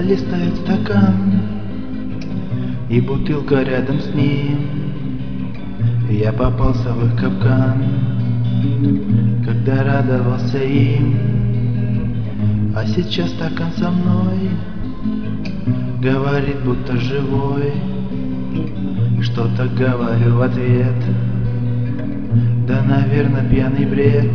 листает стакан, и бутылка рядом с ним. Я попался в их капкан, когда радовался им. А сейчас стакан со мной говорит, будто живой. Что-то говорю в ответ, да, наверное, пьяный бред.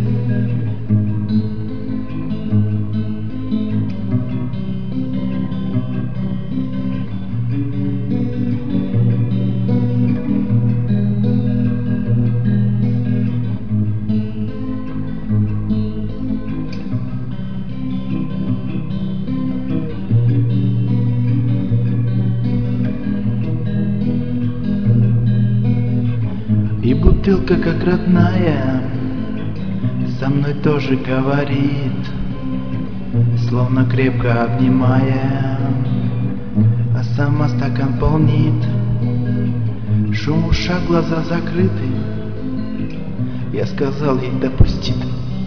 И бутылка, как родная, со мной тоже говорит, словно крепко обнимая, а сама стакан полнит. Шум в ушах, глаза закрыты. Я сказал ей допустит,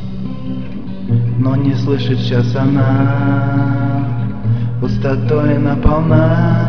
но не слышит сейчас она, пустотой наполна.